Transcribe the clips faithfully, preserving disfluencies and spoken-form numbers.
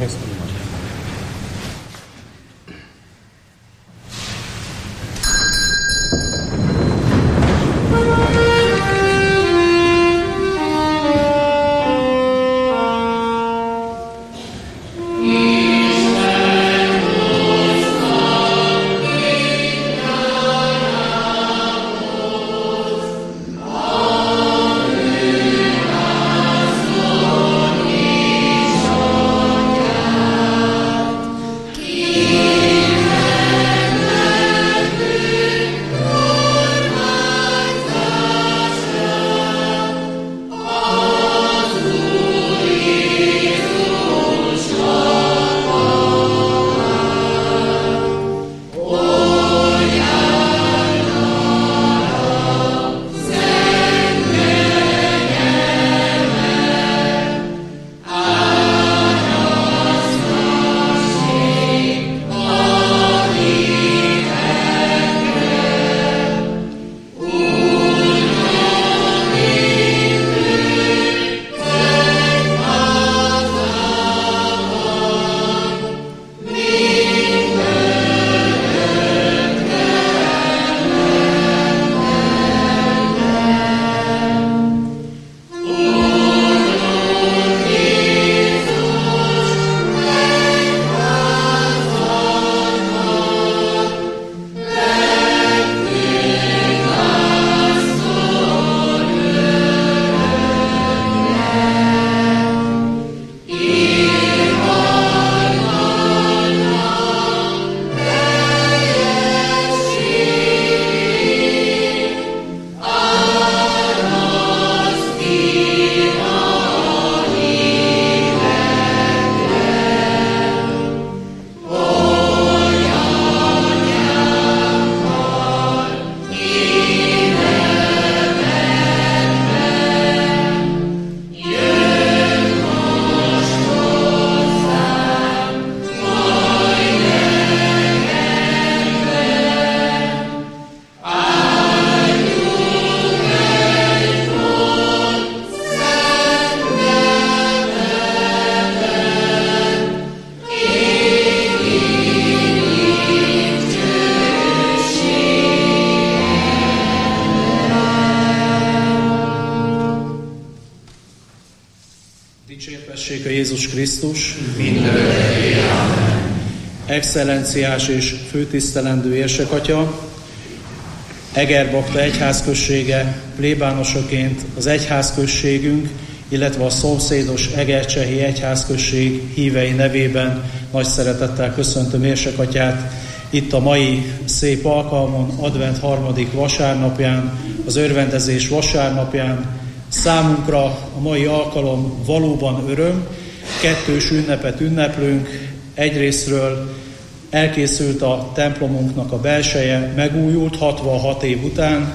Dicsértessék a Jézus Krisztus, mindörökké. Amen. Excellenciás és főtisztelendő érsekatya, Egerbakta egyházközsége plébánosaként az egyházközségünk, illetve a szomszédos Egercsehi egyházközség hívei nevében nagy szeretettel köszöntöm érsekatyát itt a mai szép alkalmon, advent harmadik vasárnapján, az örvendezés vasárnapján. Számunkra a mai alkalom valóban öröm, kettős ünnepet ünneplünk. Egyrészről elkészült a templomunknak a belseje, megújult hatvanhat év után.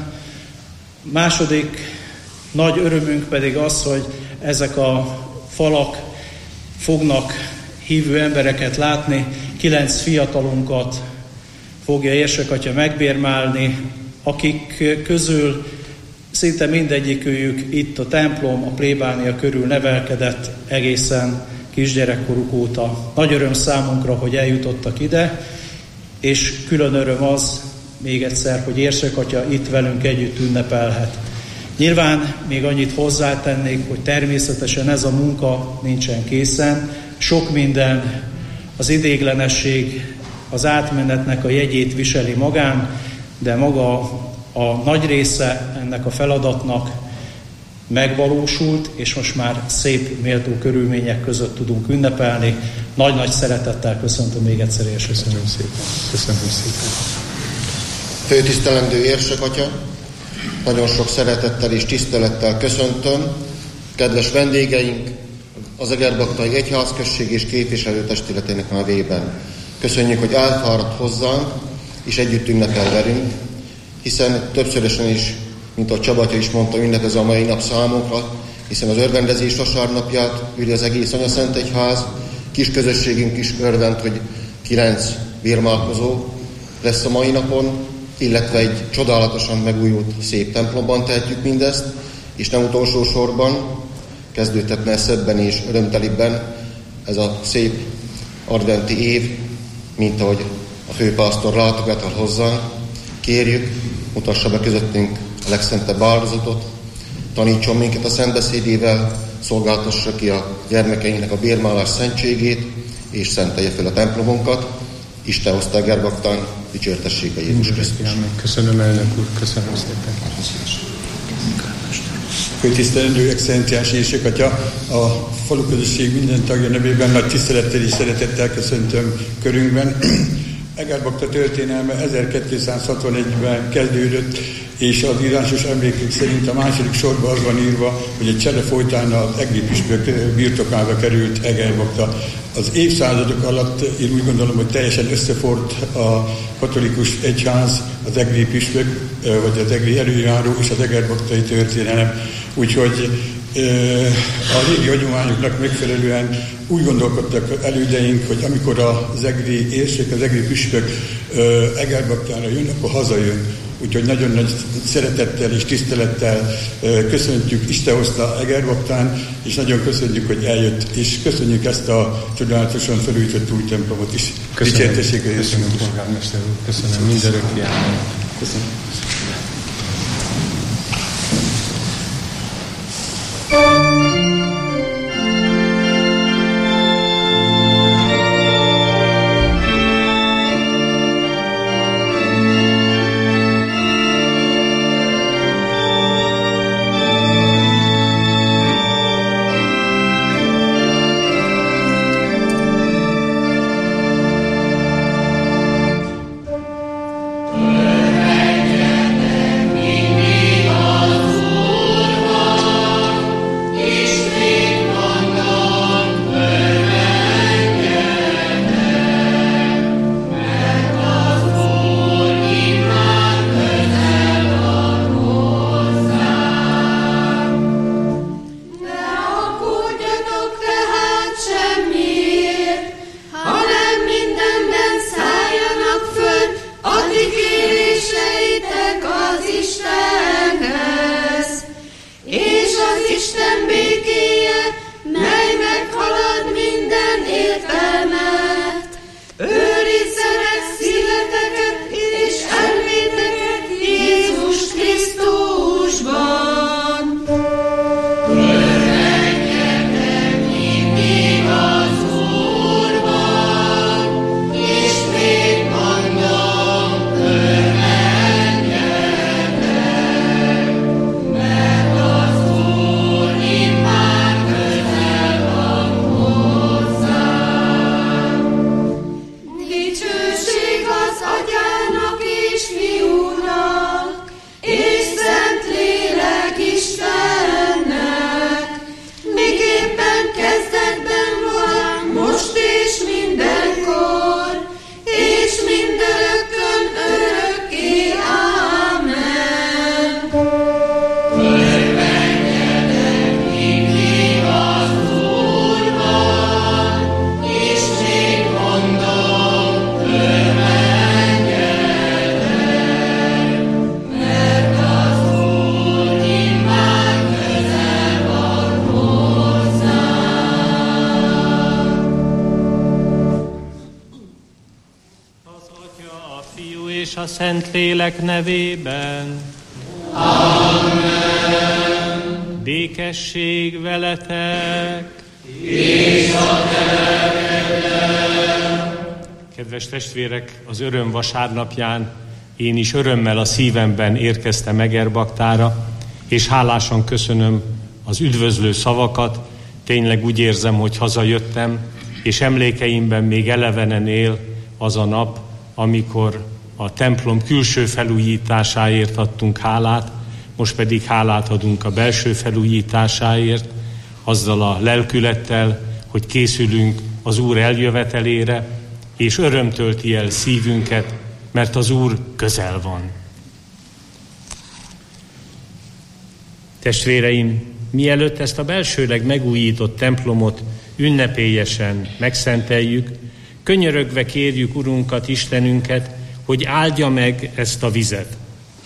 Második nagy örömünk pedig az, hogy ezek a falak fognak hívő embereket látni. Kilenc fiatalunkat fogja érsekatya megbérmálni, akik közül szinte mindegyikőjük itt a templom, a plébánia körül nevelkedett egészen kisgyerekkoruk óta. Nagy öröm számunkra, hogy eljutottak ide, és külön öröm az, még egyszer, hogy érsekatya itt velünk együtt ünnepelhet. Nyilván még annyit hozzátennék, hogy természetesen ez a munka nincsen készen. Sok minden, az idéglenesség, az átmenetnek a jegyét viseli magán, de maga a nagy része ennek a feladatnak megvalósult, és most már szép, méltó körülmények között tudunk ünnepelni. Nagy-nagy szeretettel köszöntöm még egyszer érsekatya. Köszönöm szépen. Köszönöm szépen. Főtisztelendő érsekatya, nagyon sok szeretettel és tisztelettel köszöntöm kedves vendégeink, az Egerbaktai Egyházközség és képviselőtestületének nevében. Köszönjük, hogy elfáradt hozzánk, és együtt ünnepel velünk, hiszen többszörösen is, mint a Csabatya is mondta, ünnepez a mai nap számunkra, hiszen az örvendezés vasárnapját üli az egész Anyaszent Egyház, kis közösségünk is örvend, hogy kilenc vérmálkozó lesz a mai napon, illetve egy csodálatosan megújult szép templomban tehetjük mindezt, és nem utolsó sorban, kezdődtetne szebben és örömtelibben ez a szép adventi év, mint ahogy a főpásztor látogat hozzánk. Kérjük, mutassa be közöttünk a legszentebb áldozatot, tanítson minket a szentbeszédével, szolgáltassa ki a gyermekeinknek a bérmálás szentségét, és szentelje fel a templomunkat. Isten hozta Egerbaktán, dicsértessék a Jézus Krisztus. Köszönöm, elnök úr, köszönöm szépen. Főtisztelendő Excellenciás Érsek-atya, a faluközösség minden tagja nevében nagy tisztelettel és szeretettel köszöntöm körünkben. Egerbakta történelme ezerkétszázhatvanegyben kezdődött, és az írásos emlékek szerint a második sorban az van írva, hogy egy csere folytán az egri püspök birtokába került Egerbakta. Az évszázadok alatt én úgy gondolom, hogy teljesen összefort a katolikus egyház, az egri püspök, vagy az egri előjáró és az egerbaktai történelem. Úgyhogy a régi hagyományoknak megfelelően úgy gondolkodtak elődeink, hogy amikor az egri érsek, az egri püspök Egerbaktára jön, akkor hazajön. Úgyhogy nagyon nagy szeretettel és tisztelettel köszöntjük, Isten hozta Egerbaktán, és nagyon köszönjük, hogy eljött, és köszönjük ezt a csodálatosan felújított új templomot is. Köszönöm, köszönöm, polgármester úr, köszönöm, mindörökké állom. Köszönöm. a Szentlélek nevében. Amen. Békesség veletek. És a te lelkeddel. Kedves testvérek, az öröm vasárnapján én is örömmel a szívemben érkeztem Egerbaktára, és hálásan köszönöm az üdvözlő szavakat. Tényleg úgy érzem, hogy hazajöttem, és emlékeimben még elevenen él az a nap, amikor a templom külső felújításáért adtunk hálát, most pedig hálát adunk a belső felújításáért, azzal a lelkülettel, hogy készülünk az Úr eljövetelére, és öröm tölti el szívünket, mert az Úr közel van. Testvéreim, mielőtt ezt a belsőleg megújított templomot ünnepélyesen megszenteljük, könyörögve kérjük Urunkat, Istenünket, hogy áldja meg ezt a vizet.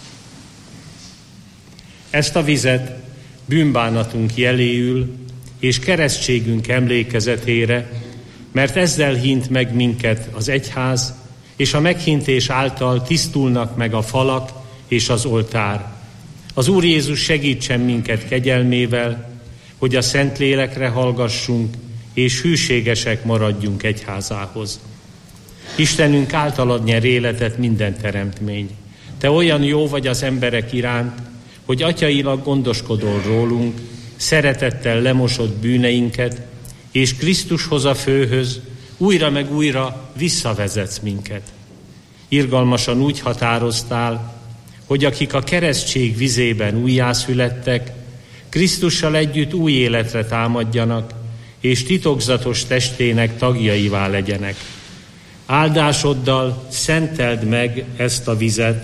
Ezt a vizet bűnbánatunk jeléül és keresztségünk emlékezetére mert ezzel hint meg minket az egyház, és a meghintés által tisztulnak meg a falak és az oltár. Az Úr Jézus segítsen minket kegyelmével, hogy a Szentlélekre hallgassunk, és hűségesek maradjunk egyházához. Istenünk általad nyer életet minden teremtmény. Te olyan jó vagy az emberek iránt, hogy atyailag gondoskodol rólunk, szeretettel lemosod bűneinket, és Krisztushoz a főhöz újra meg újra visszavezetsz minket. Irgalmasan úgy határoztál, hogy akik a keresztség vizében újjászülettek, Krisztussal együtt új életre támadjanak, és titokzatos testének tagjaivá legyenek. Áldásoddal szenteld meg ezt a vizet,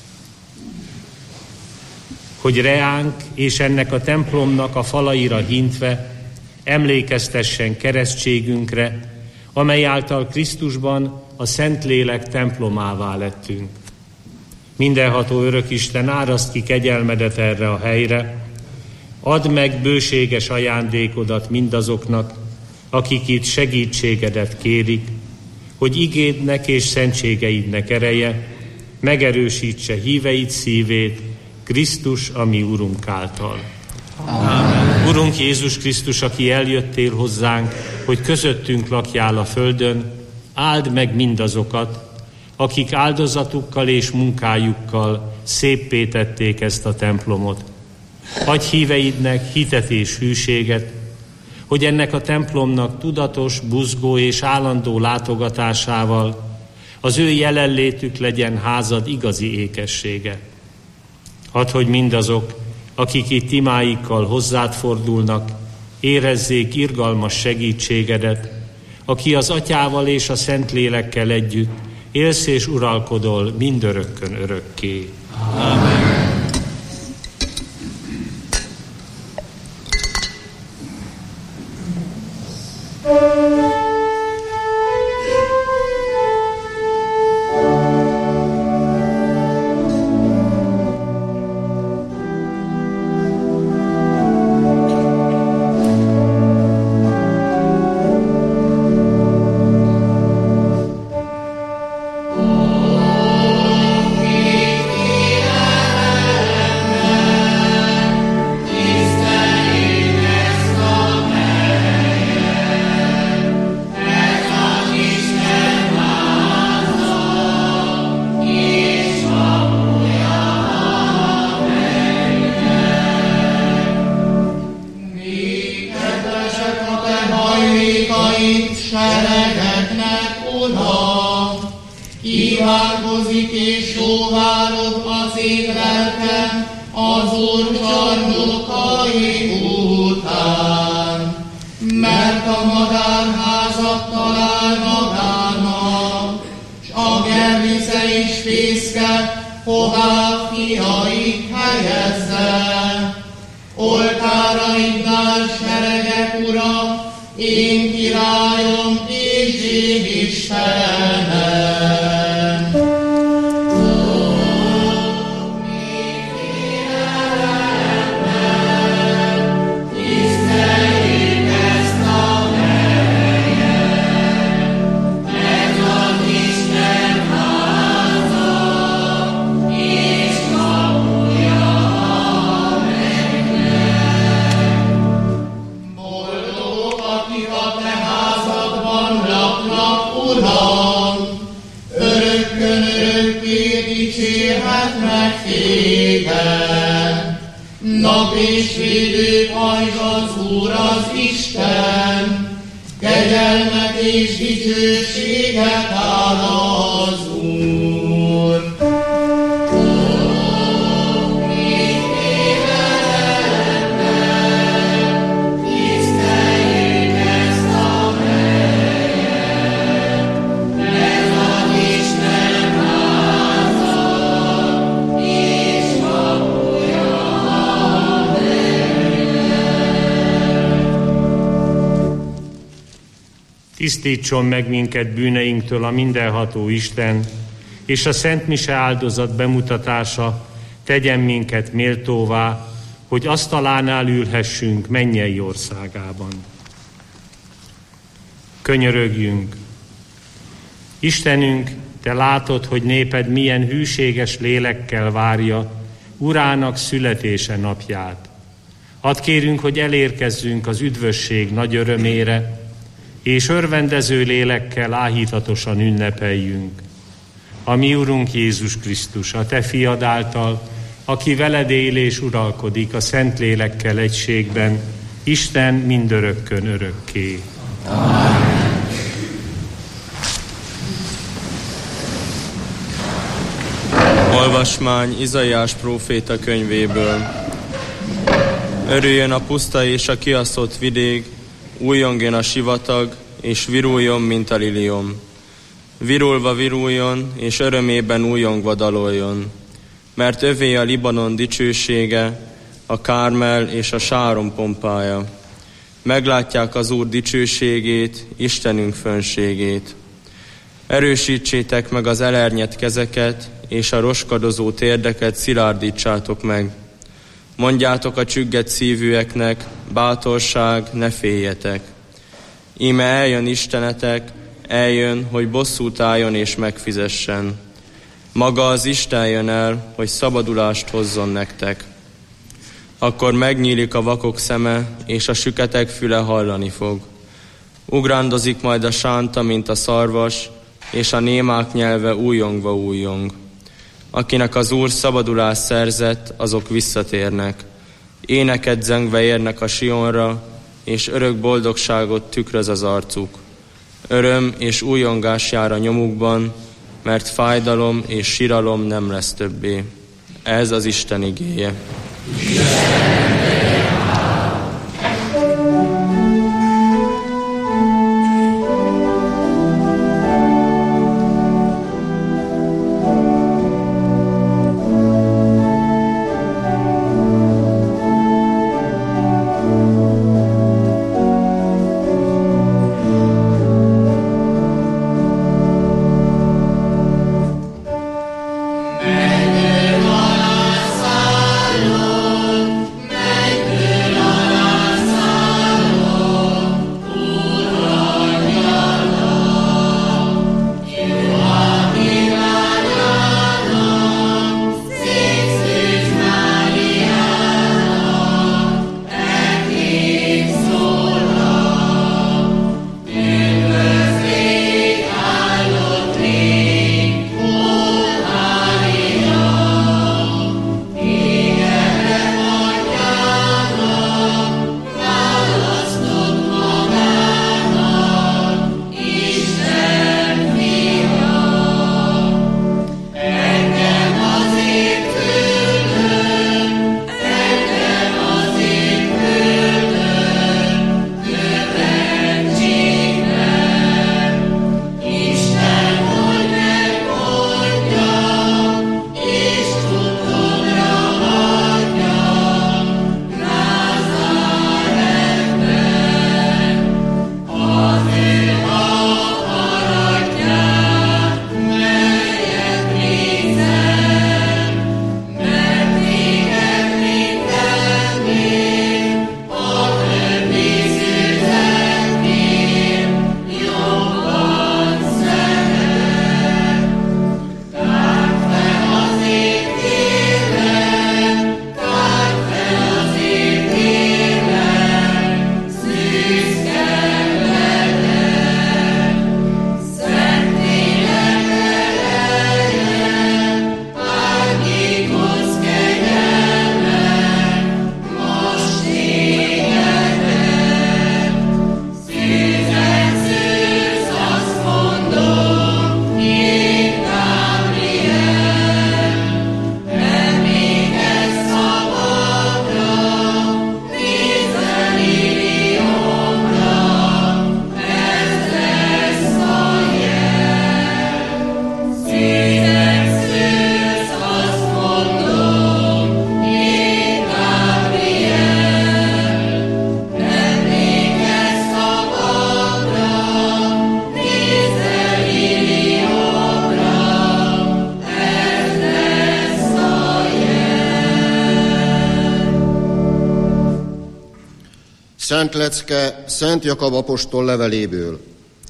hogy reánk és ennek a templomnak a falaira hintve emlékeztessen keresztségünkre, amely által Krisztusban a Szentlélek templomává lettünk. Mindenható Örökisten, áraszt ki kegyelmedet erre a helyre, add meg bőséges ajándékodat mindazoknak, akik itt segítségedet kérik, hogy igédnek és szentségeidnek ereje megerősítse híveid szívét Krisztus, a mi Urunk által. Amen. Urunk Jézus Krisztus, aki eljöttél hozzánk, hogy közöttünk lakjál a földön, áld meg mindazokat, akik áldozatukkal és munkájukkal széppé tették ezt a templomot. Adj híveidnek hitet és hűséget, hogy ennek a templomnak tudatos, buzgó és állandó látogatásával az ő jelenlétük legyen házad igazi ékessége. Add, hogy mindazok, akik itt imáikkal hozzád fordulnak, érezzék irgalmas segítségedet, aki az Atyával és a Szentlélekkel együtt élsz és uralkodol mindörökkön örökké. Amen. Tisztítson meg minket bűneinktől a mindenható Isten, és a Szent Mise áldozat bemutatása tegyen minket méltóvá, hogy asztalánál ülhessünk mennyei országában. Könyörögjünk. Istenünk, Te látod, hogy néped milyen hűséges lélekkel várja Urának születése napját. Add kérünk, hogy elérkezzünk az üdvösség nagy örömére, és örvendező lélekkel áhítatosan ünnepeljünk. A mi Urunk Jézus Krisztus, a Te fiad által, aki veled él és uralkodik a Szentlélekkel egységben, Isten mindörökkön örökké. Amen. Olvasmány Izaiás próféta könyvéből. Örüljön a puszta és a kiasztott vidék, újjongjon a sivatag, és viruljon, mint a liliom. Virulva viruljon, és örömében újjongva daloljon. Mert övé a Libanon dicsősége, a Kármel és a Sáron pompája. Meglátják az Úr dicsőségét, Istenünk fönségét. Erősítsétek meg az elernyett kezeket, és a roskadozó térdeket szilárdítsátok meg. Mondjátok a csüggett szívűeknek, bátorság, ne féljetek. Íme eljön Istenetek, eljön, hogy bosszút álljon és megfizessen. Maga az Isten jön el, hogy szabadulást hozzon nektek. Akkor megnyílik a vakok szeme, és a süketek füle hallani fog. Ugrándozik majd a sánta, mint a szarvas, és a némák nyelve újjongva újjong. Akinek az Úr szabadulást szerzett, azok visszatérnek. Éneket zengve érnek a Sionra, és örök boldogságot tükröz az arcuk. Öröm és újongás jár a nyomukban, mert fájdalom és siralom nem lesz többé. Ez az Isten igéje. Szent lecke Szent Jakab apostol leveléből.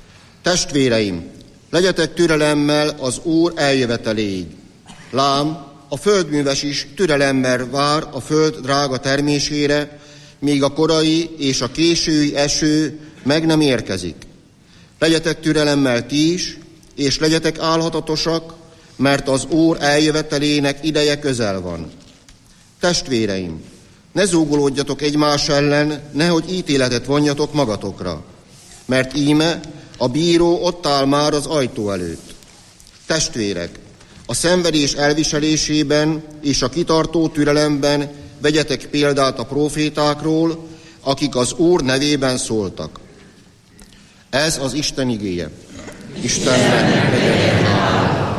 Testvéreim, legyetek türelemmel az Úr eljöveteléig. Lám, a földműves is türelemmel vár a föld drága termésére, míg a korai és a késői eső meg nem érkezik. Legyetek türelemmel ti is, és legyetek álhatatosak, mert az Úr eljövetelének ideje közel van. Testvéreim, ne zúgolódjatok egymás ellen, nehogy ítéletet vonjatok magatokra, mert íme a bíró ott áll már az ajtó előtt. Testvérek, a szenvedés elviselésében és a kitartó türelemben vegyetek példát a prófétákról, akik az Úr nevében szóltak. Ez az Isten igéje. Istennek legyen hála.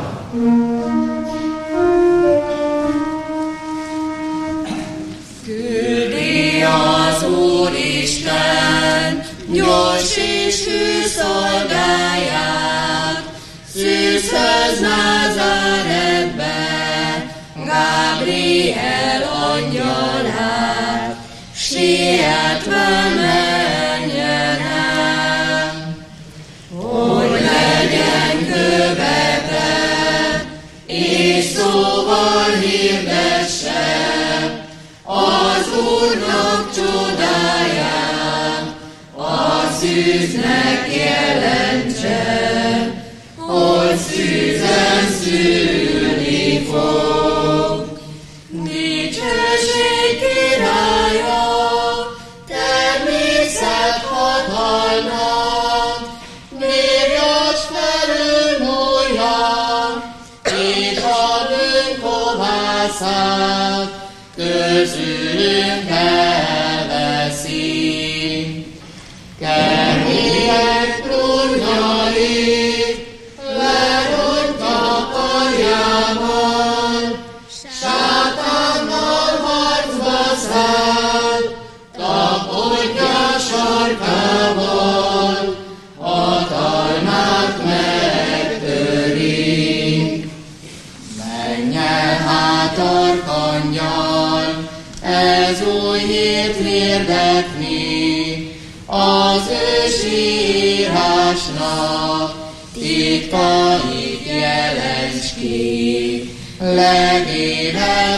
Küldi az Úristen, gyors és hű szolgáját, szűzhöz Názáretbe, Gábriel angyalát, sietve menjen el, hogy legyen követett, és szóval hirdesse az Úrnak csodáját, a szűznek jelentse, hogy szűzen szülni fog. Dicsőség királya, természet hatalma, vérjas felülmúlja, és a bűn kovászát közülünk elveszi. Kermélyek trónjai lerontja karjával, sátánnal harcba száll, tapodja sarkával, hatalmát megtöri. Menjen hát arkangyal, ez új hírt hirdetni, az ősi írásnak titkait jelents ki, legélet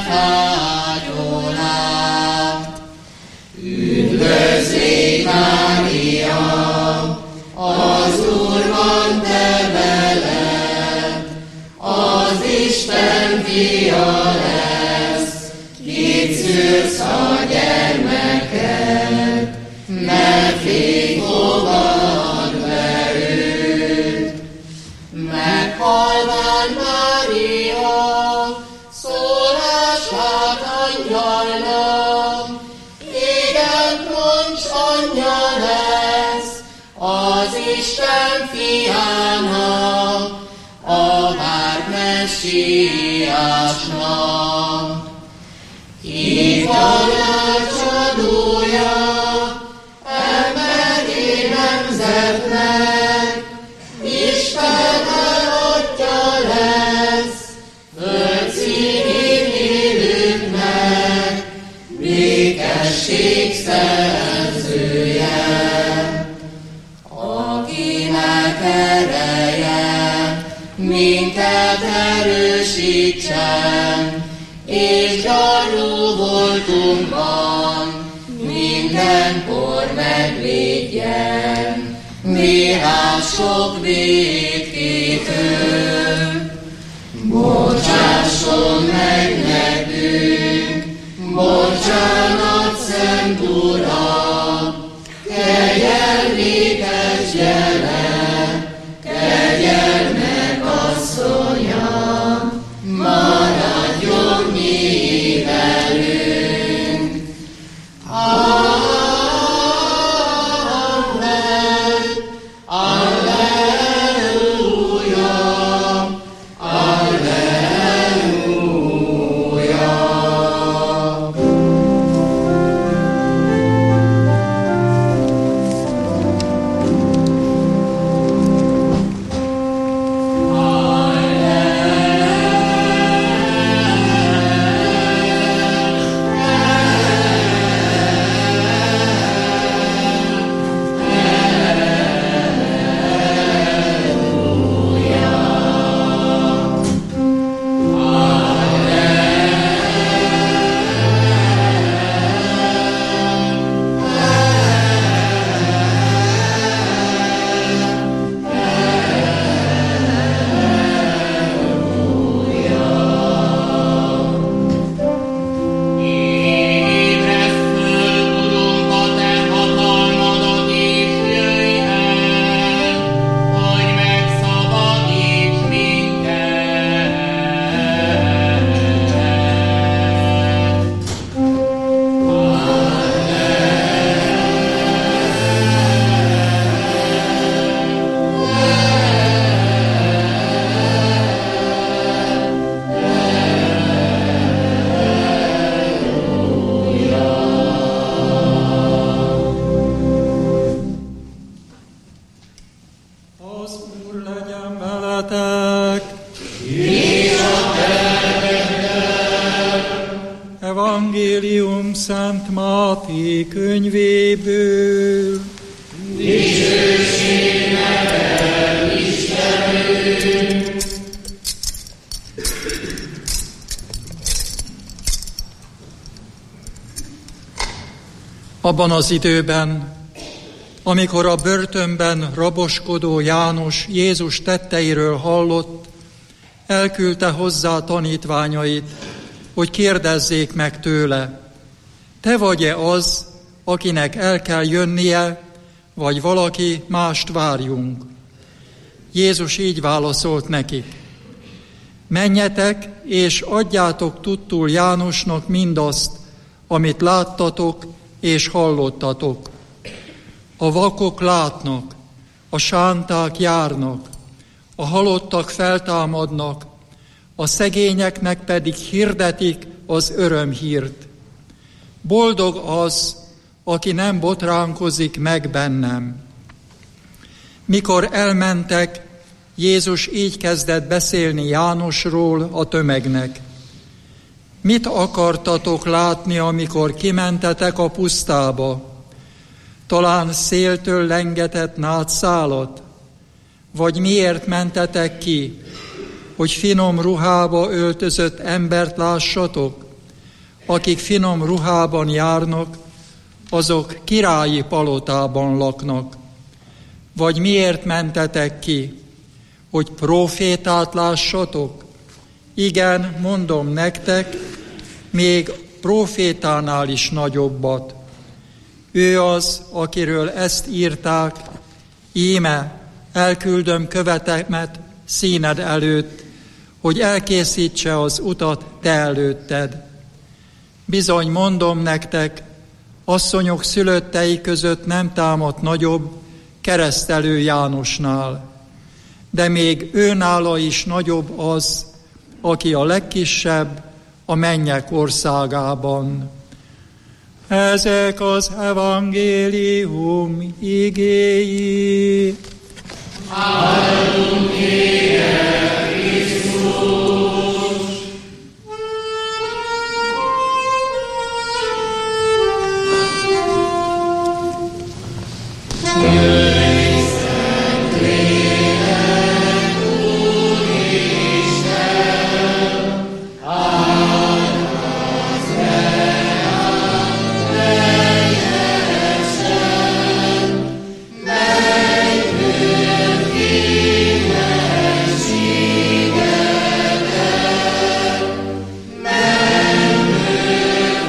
ágyolát. Üdvözlégy Mária, az Úr van te veled, az Isten fia lesz, kit szülsz a gyermeket, mert fény fogad be őt. Meghallván Mária szólását angyalnak, égen troncs anyja lesz az Isten fiának, a várt messiásnak. Ki tanácsadója emberi nemzetnek, Isten elottja lesz, földszínén élőknek, békesség szerzője. Akinek ereje minket erősítsen, és gyarló voltunkban mindenkor megvédjen. Mi hát sok vétkitől, bocsásson meg nekünk, bocsánat szent Uram, kegyelmi kezdjele, kegyelmek asszonya, maradjon mi velünk. Amen. Alleluja. Alleluja. Az Úr legyen veletek! És a Evangélium Szent Máté könyvéből. Dicsőség neked, Istenünk! Abban az időben, amikor a börtönben raboskodó János Jézus tetteiről hallott, elküldte hozzá tanítványait, hogy kérdezzék meg tőle, te vagy-e az, akinek el kell jönnie, vagy valaki mást várjunk? Jézus így válaszolt nekik, menjetek és adjátok tudtul Jánosnak mindazt, amit láttatok és hallottatok. A vakok látnak, a sánták járnak, a halottak feltámadnak, a szegényeknek pedig hirdetik az örömhírt. Boldog az, aki nem botránkozik meg bennem. Mikor elmentek, Jézus így kezdett beszélni Jánosról a tömegnek. Mit akartatok látni, amikor kimentetek a pusztába? Talán széltől lengetett nátszálat? Vagy miért mentetek ki, hogy finom ruhába öltözött embert lássatok? Akik finom ruhában járnak, azok királyi palotában laknak. Vagy miért mentetek ki, hogy prófétát lássatok? Igen, mondom nektek, még prófétánál is nagyobbat. Ő az, akiről ezt írták, íme, elküldöm követemet színed előtt, hogy elkészítse az utat te előtted. Bizony mondom nektek, asszonyok szülöttei között nem támadt nagyobb Keresztelő Jánosnál, de még őnála is nagyobb az, aki a legkisebb a mennyek országában. Ezek az evangélium igéi. Áldunk téged, Krisztus! Jöjj, Szent Lélek, Úristen, áldozz reánk teljesen, megőrd kívánságedet, megőrd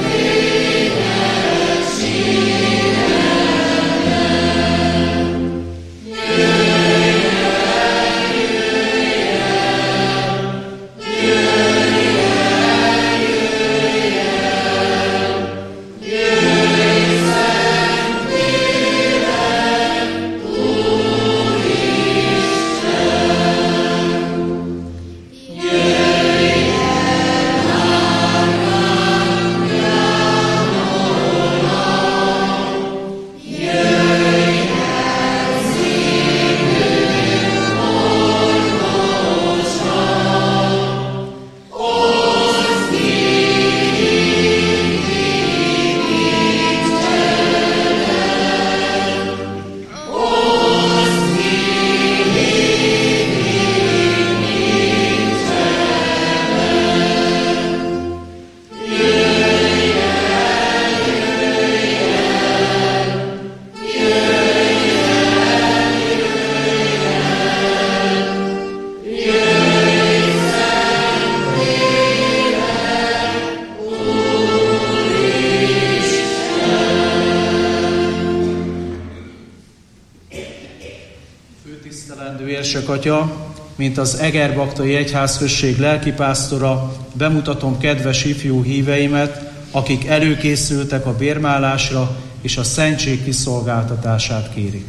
Atya, mint az Egerbaktai Egyházközség lelkipásztora, bemutatom kedves ifjú híveimet, akik előkészültek a bérmálásra és a szentség kiszolgáltatását kérik.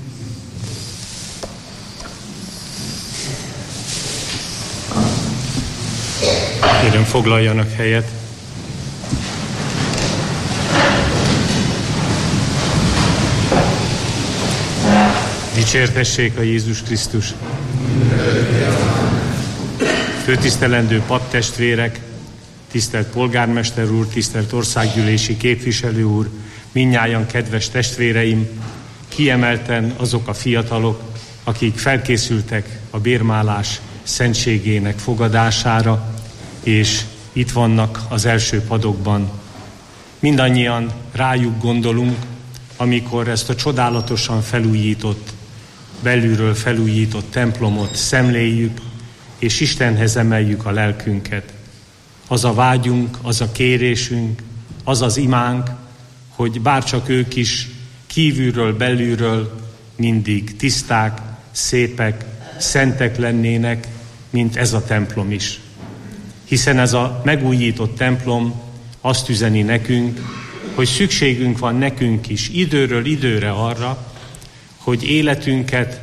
Kérem, foglaljanak helyet. Dicsértessék a Jézus Krisztus! Főtisztelendő paptestvérek, tisztelt polgármester úr, tisztelt országgyűlési képviselő úr, mindnyájan kedves testvéreim, kiemelten azok a fiatalok, akik felkészültek a bérmálás szentségének fogadására, és itt vannak az első padokban. Mindannyian rájuk gondolunk, amikor ezt a csodálatosan felújított, belülről felújított templomot szemléljük, és Istenhez emeljük a lelkünket. Az a vágyunk, az a kérésünk, az az imánk, hogy bárcsak ők is kívülről, belülről mindig tiszták, szépek, szentek lennének, mint ez a templom is. Hiszen ez a megújított templom azt üzeni nekünk, hogy szükségünk van nekünk is időről időre arra, hogy életünket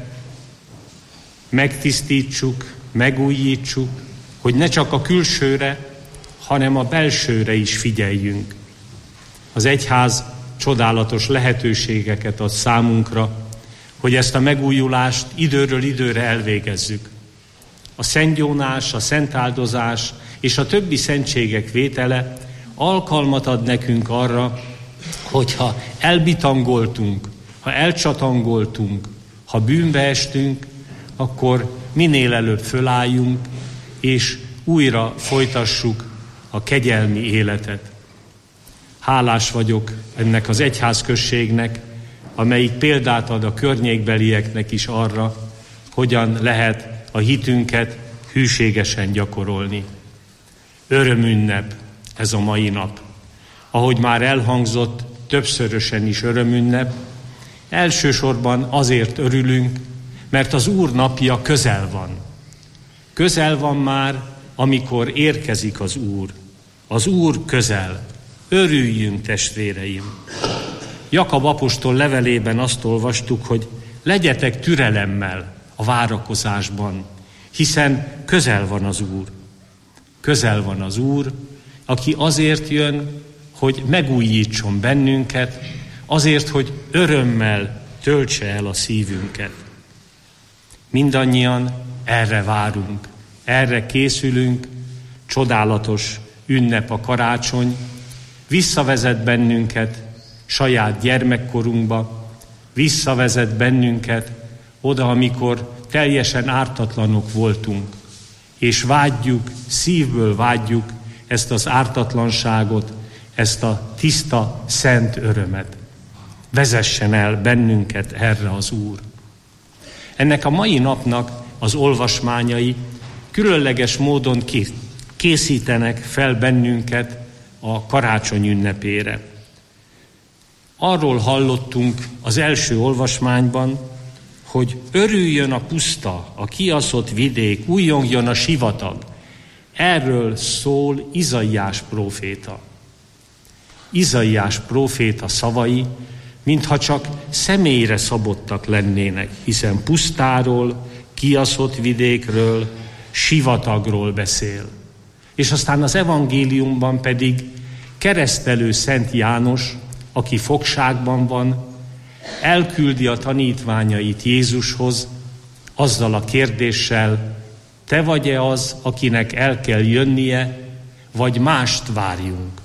megtisztítsuk, megújítsuk, hogy ne csak a külsőre, hanem a belsőre is figyeljünk. Az egyház csodálatos lehetőségeket ad számunkra, hogy ezt a megújulást időről időre elvégezzük. A szentgyónás, a szentáldozás és a többi szentségek vétele alkalmat ad nekünk arra, hogyha elbitangoltunk, ha elcsatangoltunk, ha bűnbe estünk, akkor minél előbb fölálljunk, és újra folytassuk a kegyelmi életet. Hálás vagyok ennek az egyházközségnek, amelyik példát ad a környékbelieknek is arra, hogyan lehet a hitünket hűségesen gyakorolni. Örömünnep ez a mai nap. Ahogy már elhangzott, többszörösen is örömünnep. Elsősorban azért örülünk, mert az Úr napja közel van. Közel van már, amikor érkezik az Úr. Az Úr közel. Örüljünk, testvéreim! Jakab apostol levelében azt olvastuk, hogy legyetek türelemmel a várakozásban, hiszen közel van az Úr. Közel van az Úr, aki azért jön, hogy megújítson bennünket, azért, hogy örömmel töltse el a szívünket. Mindannyian erre várunk, erre készülünk, csodálatos ünnep a karácsony, visszavezet bennünket saját gyermekkorunkba, visszavezet bennünket oda, amikor teljesen ártatlanok voltunk, és vágyjuk, szívből vágyjuk ezt az ártatlanságot, ezt a tiszta, szent örömet. Vezessen el bennünket erre az Úr. Ennek a mai napnak az olvasmányai különleges módon készítenek fel bennünket a karácsony ünnepére. Arról hallottunk az első olvasmányban, hogy örüljön a puszta, a kiaszott vidék, újjongjon a sivatag. Erről szól Izaiás próféta. Izaiás próféta szavai, mintha csak személyre szabottak lennének, hiszen pusztáról, kiaszott vidékről, sivatagról beszél. És aztán az evangéliumban pedig keresztelő Szent János, aki fogságban van, elküldi a tanítványait Jézushoz azzal a kérdéssel, te vagy-e az, akinek el kell jönnie, vagy mást várjunk?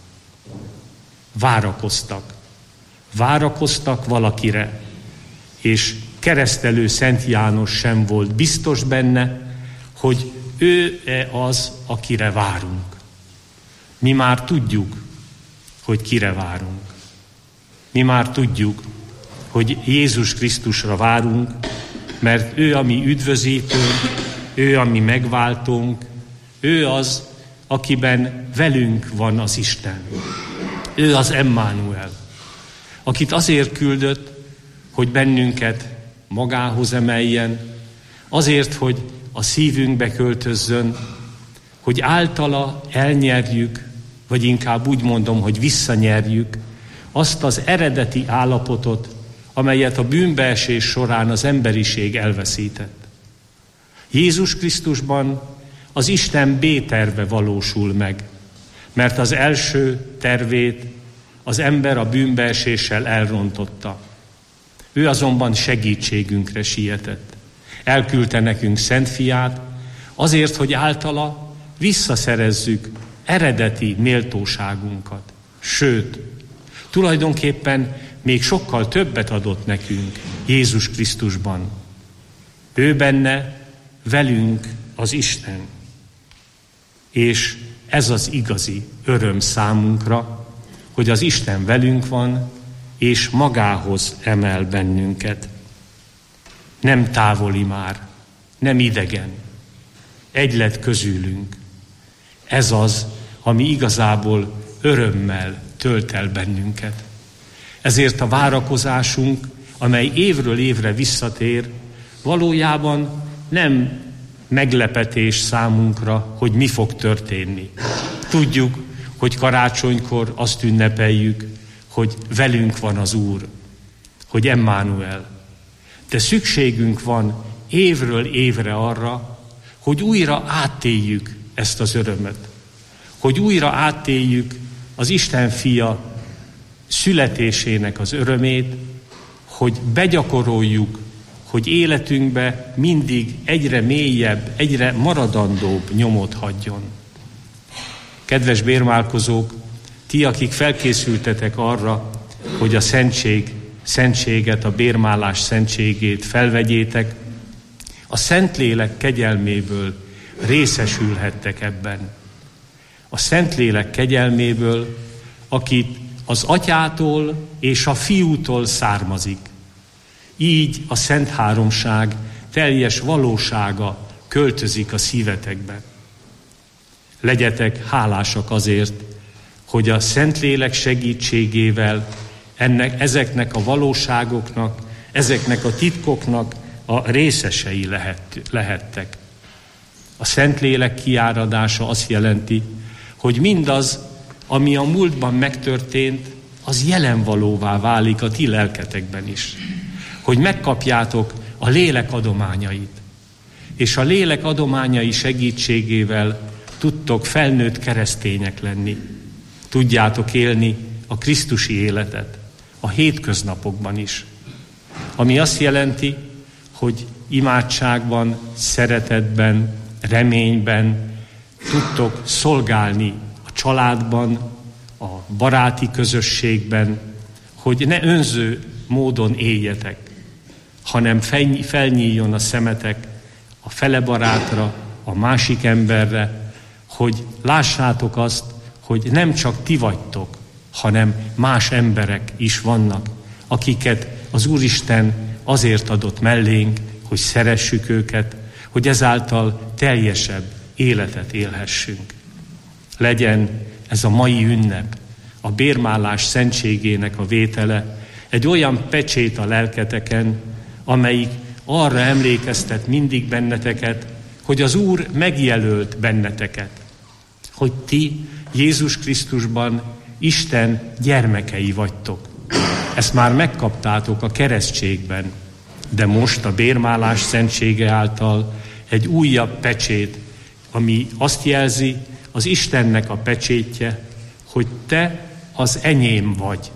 Várakoztak. Várakoztak valakire, és keresztelő Szent János sem volt biztos benne, hogy ő-e az, akire várunk. Mi már tudjuk, hogy kire várunk. Mi már tudjuk, hogy Jézus Krisztusra várunk, mert ő a mi üdvözítőnk, ő a mi megváltónk, ő az, akiben velünk van az Isten. Ő az Emmanuel, akit azért küldött, hogy bennünket magához emeljen, azért, hogy a szívünkbe költözzön, hogy általa elnyerjük, vagy inkább úgy mondom, hogy visszanyerjük azt az eredeti állapotot, amelyet a bűnbeesés során az emberiség elveszített. Jézus Krisztusban az Isten B-terve valósul meg, mert az első tervét az ember a bűnbeeséssel elrontotta. Ő azonban segítségünkre sietett. Elküldte nekünk Szent Fiát, azért, hogy általa visszaszerezzük eredeti méltóságunkat. Sőt, tulajdonképpen még sokkal többet adott nekünk Jézus Krisztusban. Ő benne velünk az Isten. És ez az igazi öröm számunkra, hogy az Isten velünk van, és magához emel bennünket. Nem távoli már, nem idegen. Egy lett közülünk. Ez az, ami igazából örömmel tölt el bennünket. Ezért a várakozásunk, amely évről évre visszatér, valójában nem meglepetés számunkra, hogy mi fog történni. Tudjuk, hogy karácsonykor azt ünnepeljük, hogy velünk van az Úr, hogy Emmanuel. De szükségünk van évről évre arra, hogy újra átéljük ezt az örömöt. Hogy újra átéljük az Isten fia születésének az örömét, hogy begyakoroljuk, hogy életünkbe mindig egyre mélyebb, egyre maradandóbb nyomot hagyjon. Kedves bérmálkozók, ti, akik felkészültetek arra, hogy a szentség, szentséget, a bérmálás szentségét felvegyétek, a Szentlélek kegyelméből részesülhettek ebben. A Szentlélek kegyelméből, akit az Atyától és a Fiútól származik. Így a Szent Háromság teljes valósága költözik a szívetekbe. Legyetek hálásak azért, hogy a Szentlélek segítségével ennek, ezeknek a valóságoknak, ezeknek a titkoknak a részesei lehet, lehettek. A Szentlélek kiáradása azt jelenti, hogy mindaz, ami a múltban megtörtént, az jelenvalóvá válik a ti lelketekben is. Hogy megkapjátok a lélek adományait. És a lélek adományai segítségével tudtok felnőtt keresztények lenni. Tudjátok élni a krisztusi életet a hétköznapokban is. Ami azt jelenti, hogy imádságban, szeretetben, reményben tudtok szolgálni a családban, a baráti közösségben, hogy ne önző módon éljetek, hanem felnyíljon a szemetek a fele barátra, a másik emberre, hogy lássátok azt, hogy nem csak ti vagytok, hanem más emberek is vannak, akiket az Úristen azért adott mellénk, hogy szeressük őket, hogy ezáltal teljesebb életet élhessünk. Legyen ez a mai ünnep, a bérmálás szentségének a vétele, egy olyan pecsét a lelketeken, amelyik arra emlékeztet mindig benneteket, hogy az Úr megjelölt benneteket, hogy ti Jézus Krisztusban Isten gyermekei vagytok. Ezt már megkaptátok a keresztségben, de most a bérmálás szentsége által egy újabb pecsét, ami azt jelzi, az Istennek a pecsétje, hogy te az enyém vagy.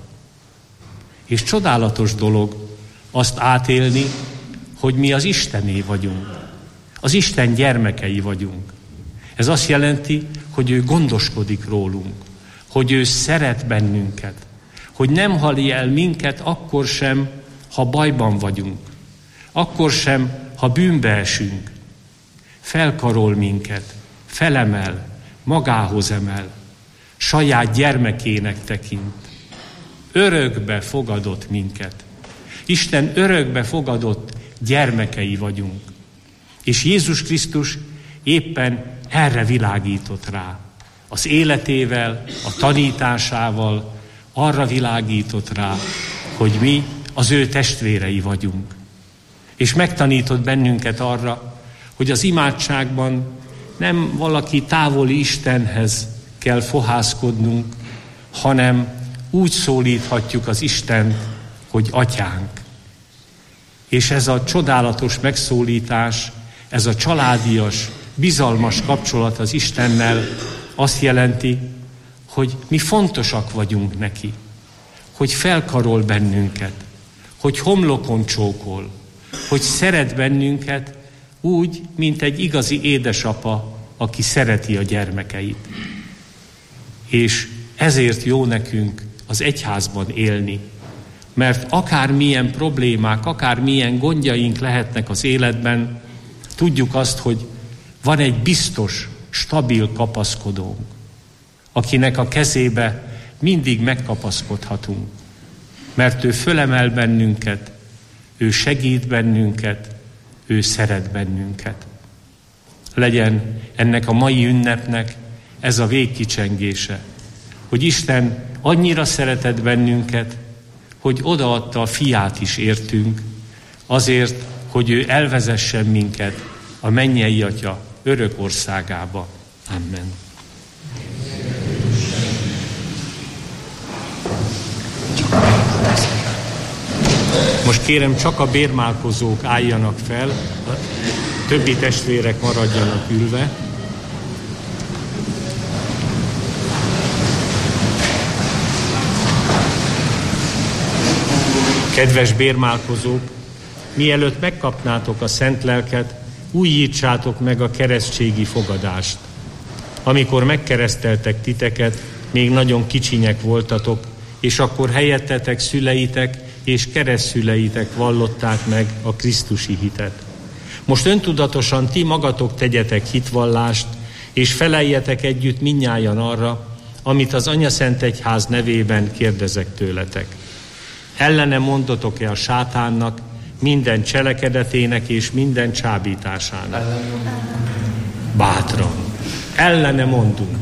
És csodálatos dolog azt átélni, hogy mi az Istené vagyunk. Az Isten gyermekei vagyunk. Ez azt jelenti, hogy ő gondoskodik rólunk, hogy ő szeret bennünket, hogy nem hal el minket akkor sem, ha bajban vagyunk, akkor sem, ha bűnbe esünk. Felkarol minket, felemel, magához emel, saját gyermekének tekint. Örökbe fogadott minket. Isten örökbe fogadott gyermekei vagyunk. És Jézus Krisztus éppen erre világított rá. Az életével, a tanításával arra világított rá, hogy mi az ő testvérei vagyunk. És megtanított bennünket arra, hogy az imádságban nem valaki távoli Istenhez kell fohászkodnunk, hanem úgy szólíthatjuk az Istent, hogy Atyánk. És ez a csodálatos megszólítás, ez a családias, bizalmas kapcsolat az Istennel azt jelenti, hogy mi fontosak vagyunk neki, hogy felkarol bennünket, hogy homlokon csókol, hogy szeret bennünket úgy, mint egy igazi édesapa, aki szereti a gyermekeit. És ezért jó nekünk az egyházban élni, mert akármilyen problémák, akármilyen gondjaink lehetnek az életben, tudjuk azt, hogy van egy biztos, stabil kapaszkodónk, akinek a kezébe mindig megkapaszkodhatunk, mert ő fölemel bennünket, ő segít bennünket, ő szeret bennünket. Legyen ennek a mai ünnepnek ez a végkicsengése, hogy Isten annyira szeretett bennünket, hogy odaadta a fiát is értünk, azért, hogy ő elvezessen minket a mennyei Atya örök országába. Amen. Most kérem, csak a bérmálkozók álljanak fel, a többi testvérek maradjanak ülve. Kedves bérmálkozók, mielőtt megkapnátok a Szent Lelket, újítsátok meg a keresztségi fogadást. Amikor megkereszteltek titeket, még nagyon kicsinyek voltatok, és akkor helyettetek szüleitek és keresztszüleitek vallották meg a krisztusi hitet. Most öntudatosan ti magatok tegyetek hitvallást, és feleljetek együtt mindnyájan arra, amit az Anyaszentegyház nevében kérdezek tőletek. Ellene mondotok-e a sátánnak, minden cselekedetének és minden csábításának? Bátran. Ellene mondunk.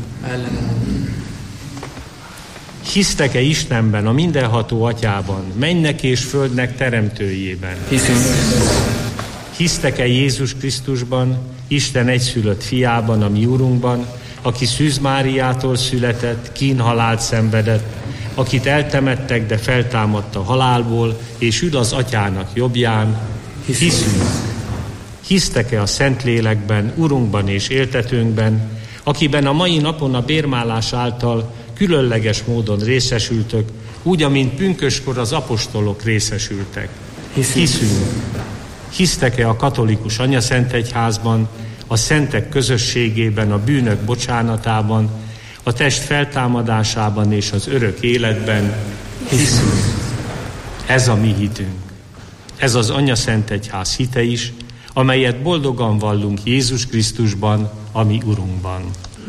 Hisztek-e Istenben, a mindenható Atyában, mennek és földnek teremtőjében? Hiszünk. Hisztek-e Jézus Krisztusban, Isten egyszülött fiában, a mi Urunkban, aki Szűz Máriától született, kínhalált szenvedett, akit eltemettek, de feltámadt a halálból, és ül az Atyának jobbján? Hiszünk. Hisztek-e a Szentlélekben, Urunkban és éltetőnkben, akiben a mai napon a bérmálás által különleges módon részesültök, úgy, amint pünköskor az apostolok részesültek? Hiszünk. Hiszünk. Hisztek-e a katolikus Anyaszentegyházban, a szentek közösségében, a bűnök bocsánatában, a test feltámadásában és az örök életben? Hiszünk. Ez a mi hitünk. Ez az Anyaszentegyház hite is, amelyet boldogan vallunk Jézus Krisztusban, a mi Urunkban.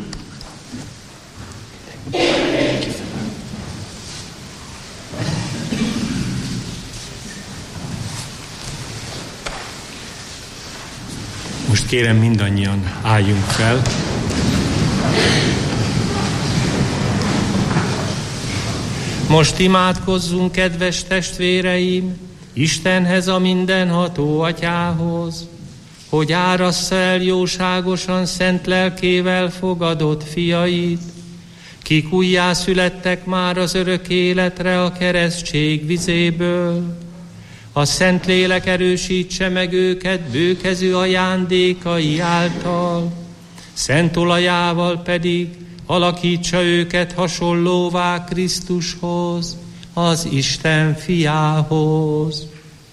Most kérem, mindannyian álljunk fel. Most imádkozzunk, kedves testvéreim, Istenhez, a mindenható Atyához, hogy árassza el jóságosan szent lelkével fogadott fiait, kik újjászülettek már az örök életre a keresztség vizéből. A Szentlélek erősítse meg őket bőkezű ajándékai által, szent olajával pedig alakítsa őket hasonlóvá Krisztushoz, az Isten fiához.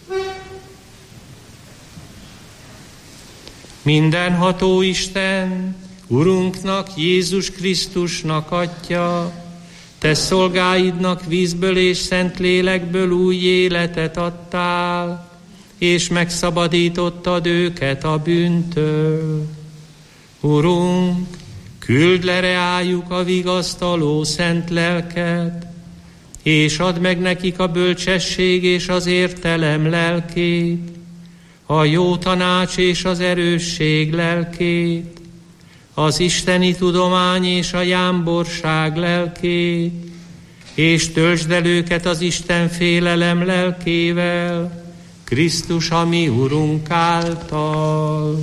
Mindenható Isten, Urunknak, Jézus Krisztusnak Atya, te szolgáidnak vízből és Szentlélekből új életet adtál, és megszabadítottad őket a bűntől. Urunk, küldd le reájuk a vigasztaló szent lelket, és add meg nekik a bölcsesség és az értelem lelkét, a jó tanács és az erősség lelkét, az isteni tudomány és a jámborság lelkét, és töltsd el őket az Isten félelem lelkével, Krisztus a mi Urunk által.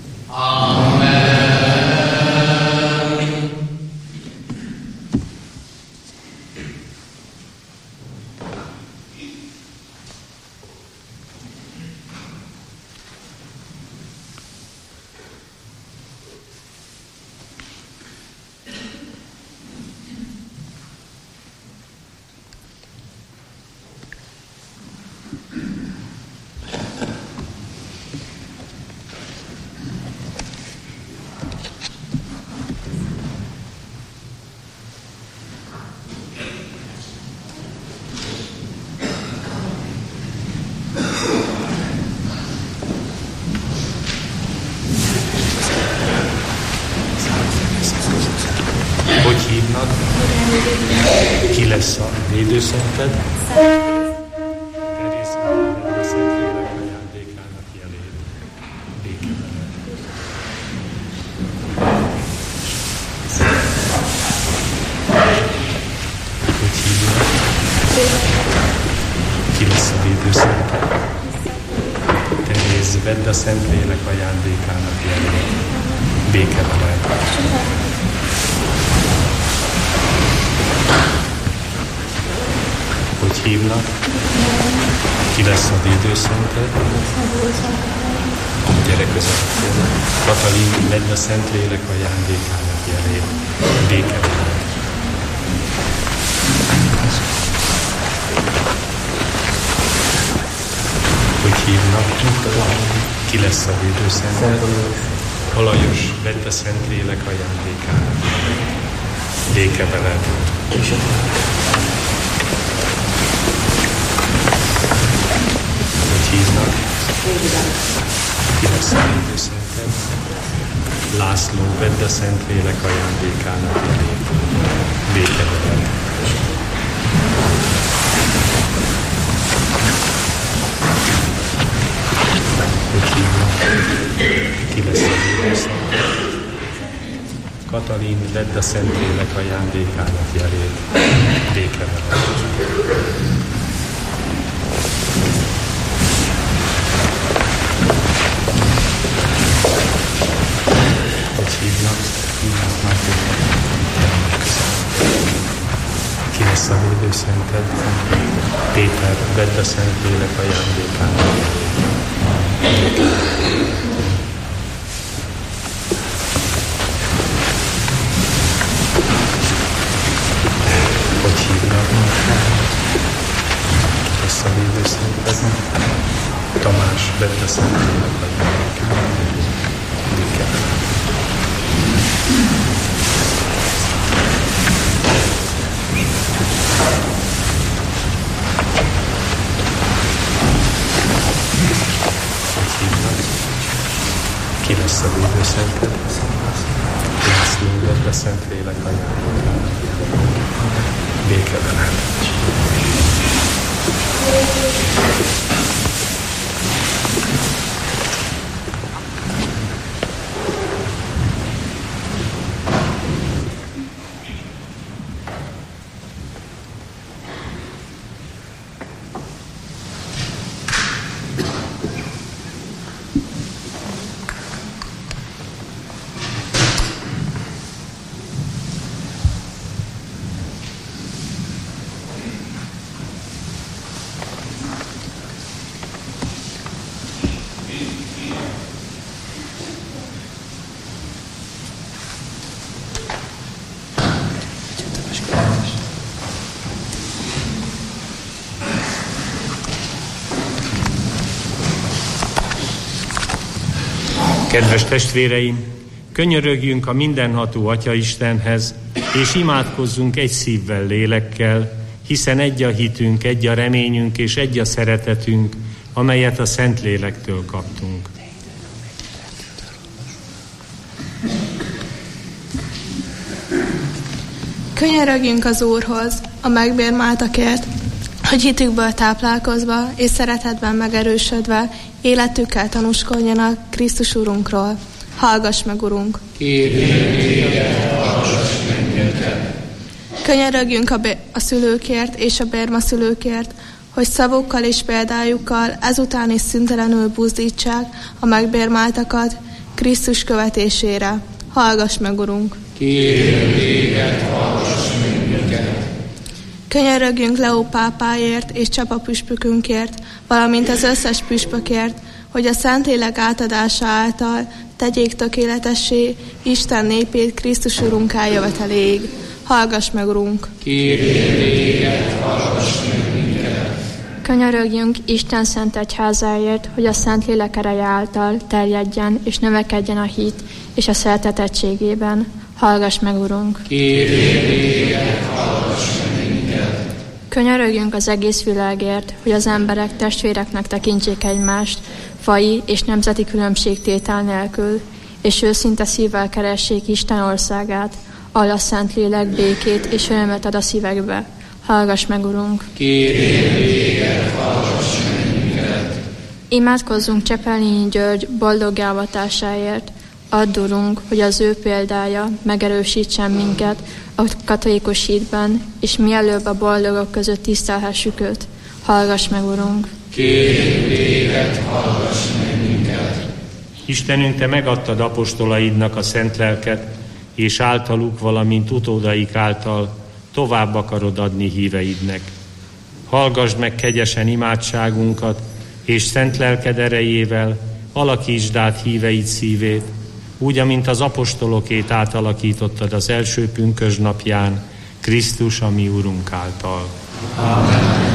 Amen. hívnak? Ki lesz a védőszented? Teréz, a Szentlélek ajándékának jelét. Béke veled. Hogy hívnak? Ki lesz a védőszented? Teréz, vedd a Szentlélek ajándékának jelét. Béke veled. Hogy hívnak? Ki lesz a védőszented? Gyere közöttől. Katalin, vedd a Szentlélek ajándékának jelét. Béke veled. Hogy hívnak? Ki lesz a védőszented? Alajos, vedd a Szentlélek ajándékának jelét. Béke veled. Hogy hívnak? Ki lesz a védőszented? László, vedd a Szentlélek ajándékának jelét. Béke veled. Hogy hívnak? Ki lesz a védőszented? Katalin, vedd a Szentlélek ajándékának jelét. Béke veled. Hogy hívnak? Hívnak már Ki lesz a védőszented? Péter, vedd a Szentlélek ajándékának jelét. Hogy hívnak? Ki lesz a védőszented? Tamás, vedd a Szentlélek ajándékának jelét. Béke veled. Ki lesz a védőszented? László, vedd a Szentlélek ajándékának jelét. Béke veled. Kedves testvéreim, könyörögjünk a mindenható Atya Istenhez, és imádkozzunk egy szívvel, lélekkel, hiszen egy a hitünk, egy a reményünk és egy a szeretetünk, amelyet a Szentlélektől kaptunk. Könyörögjünk az Úrhoz, a megbérmáltakért, hogy hitükből táplálkozva és szeretetben megerősödve életükkel tanúskodjanak Krisztus Urunkról. Hallgass meg, Urunk! Kérjük téged, hallgass meg minket! Könyörögjünk a, bé- a szülőkért és a bérmaszülőkért, hogy szavukkal és példájukkal ezután is szüntelenül buzdítsák a megbérmáltakat Krisztus követésére. Hallgass meg, Urunk! Kérjük téged, hallgass meg minket! Könyörögjünk Leó pápáért és Csaba püspökünkért, valamint az összes püspökért, hogy a Szentlélek átadása által tegyék tökéletessé Isten népét Krisztus Urunk eljöveteléig. Hallgass meg, Urunk! Kérjük téged, hallgass meg minket! Könyörögjünk Isten szent egyházáért, hogy a Szentlélek ereje által terjedjen és növekedjen a hit és a szeretet egységében. Hallgass meg, Urunk! Kérjük téged, hallgass meg minket! Könyörögjünk az egész világért, hogy az emberek testvéreknek tekintsék egymást, faji és nemzeti különbségtétel nélkül, és őszinte szívvel keressék Isten országát, ahol a Szentlélek békét és örömet ad a szívekbe. Hallgass meg, Urunk! Kérjük téged, hallgass meg minket! Imádkozzunk Csepelényi György boldog elvatásáért. Add, Urunk, hogy az ő példája megerősítsen minket a katolikus hitben, és mielőbb a boldogok között tisztelhessük őt. Hallgass meg, Urunk! Kérjük téged, hallgass meg minket! Istenünk, Te megadtad apostolaidnak a szent lelket, és általuk, valamint utódaik által tovább akarod adni híveidnek. Hallgasd meg kegyesen imádságunkat, és szent lelked erejével alakítsd át híveid szívét, úgy, amint az apostolokét átalakítottad az első pünkösd napján, Krisztus, a mi Urunk által. Amen.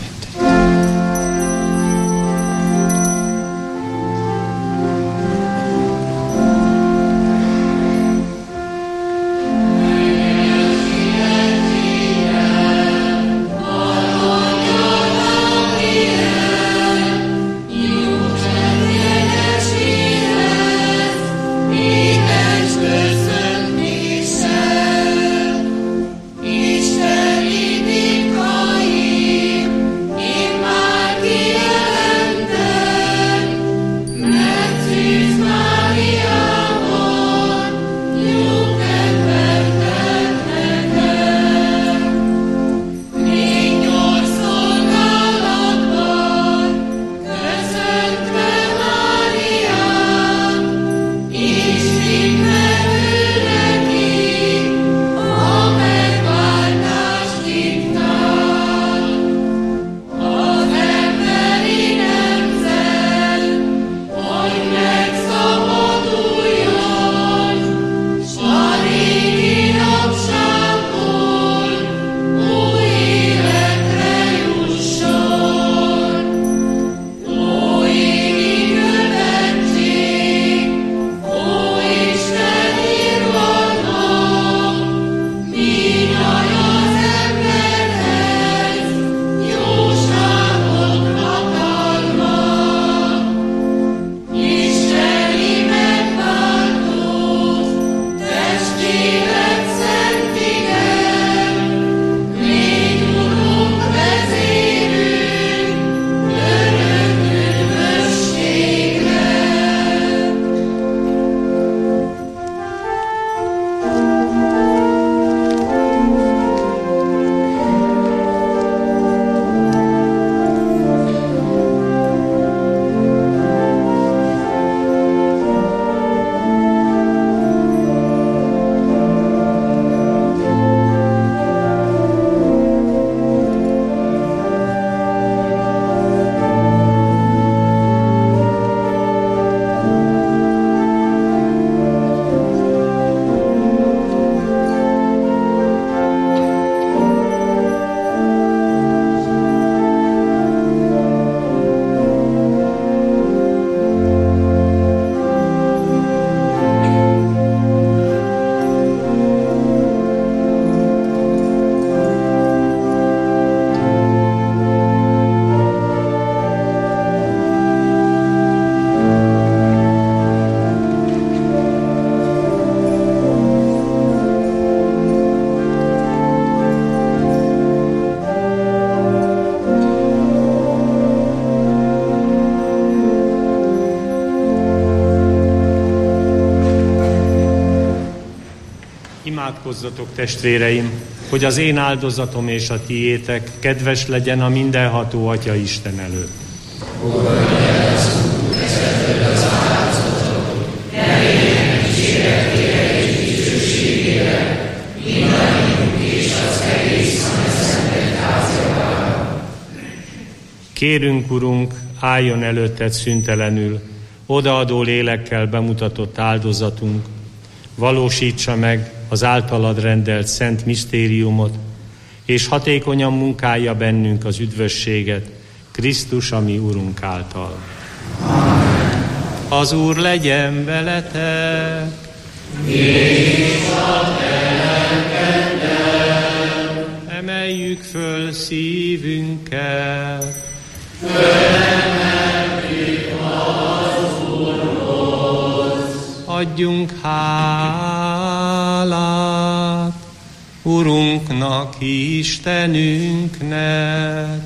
Imádkozzatok, testvéreim, hogy az én áldozatom és a tiétek kedves legyen a mindenható Atya Isten előtt. Kérünk, Urunk, álljon előtted szüntelenül, odaadó lélekkel bemutatott áldozatunk, valósítsa meg az általad rendelt szent misztériumot, és hatékonyan munkálja bennünk az üdvösséget, Krisztus, a mi Urunk által. Amen. Az Úr legyen veletek! És a te lelkeddel! Emeljük föl szívünket! Fölemeljük az Úrhoz! Adjunk hálát! Urunknak, Istenünknek.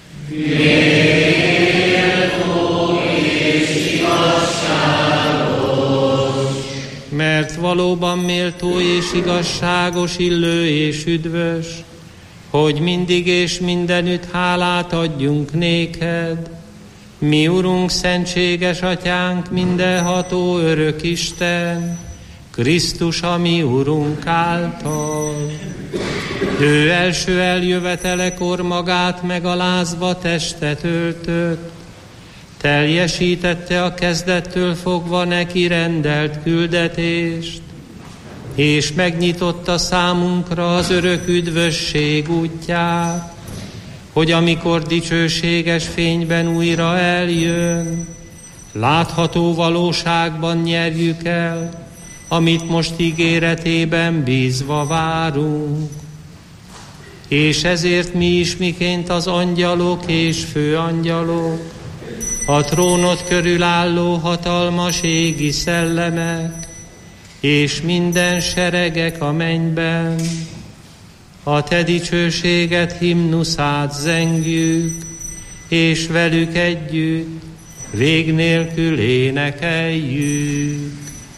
Méltó és igazságos. Mert valóban méltó és igazságos, illő és üdvös, hogy mindig és mindenütt hálát adjunk néked, mi Urunk, szentséges Atyánk, mindenható örök Isten, Krisztus, a mi Urunk által. Ő első eljövetelekor magát megalázva testet öltött, teljesítette a kezdettől fogva neki rendelt küldetést, és megnyitotta számunkra az örök üdvösség útját, hogy amikor dicsőséges fényben újra eljön, látható valóságban nyerjük el, amit most ígéretében bízva várunk. És ezért mi is, miként az angyalok és főangyalok, a trónod körül álló hatalmas égi szellemek, és minden seregek a mennyben, a te dicsőséget himnuszát zengjük, és velük együtt vég nélkül énekeljük.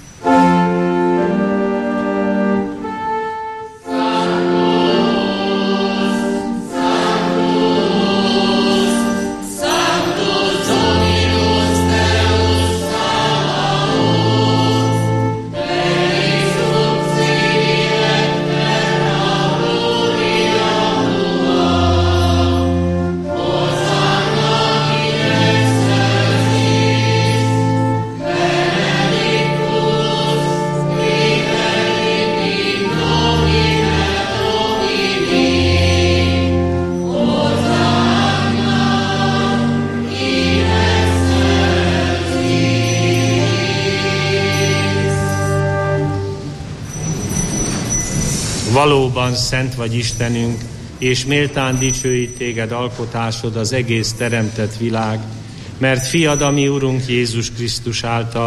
Valóban szent vagy Istenünk, és méltán dicsőít téged alkotásod az egész teremtett világ, mert fiad, a mi Urunk Jézus Krisztus által